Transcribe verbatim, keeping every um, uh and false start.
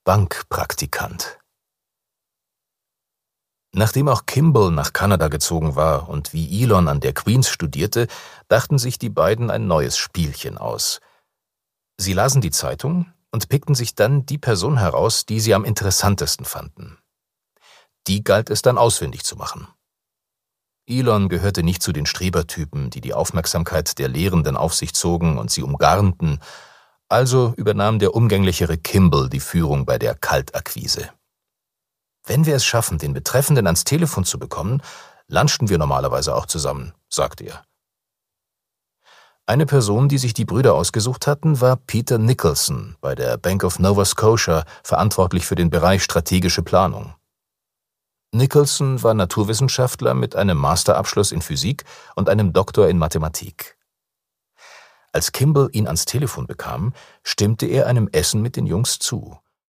Bankpraktikant. Nachdem auch Kimball nach Kanada gezogen war und wie Elon an der Queen's studierte, dachten sich die beiden ein neues Spielchen aus. Sie lasen die Zeitung und pickten sich dann die Person heraus, die sie am interessantesten fanden. Die galt es dann ausfindig zu machen. Elon gehörte nicht zu den Strebertypen, die die Aufmerksamkeit der Lehrenden auf sich zogen und sie umgarnten, also übernahm der umgänglichere Kimball die Führung bei der Kaltakquise. »Wenn wir es schaffen, den Betreffenden ans Telefon zu bekommen, lunchten wir normalerweise auch zusammen«, sagte er. Eine Person, die sich die Brüder ausgesucht hatten, war Peter Nicholson, bei der Bank of Nova Scotia verantwortlich für den Bereich strategische Planung. Nicholson war Naturwissenschaftler mit einem Masterabschluss in Physik und einem Doktor in Mathematik. Als Kimball ihn ans Telefon bekam, stimmte er einem Essen mit den Jungs zu.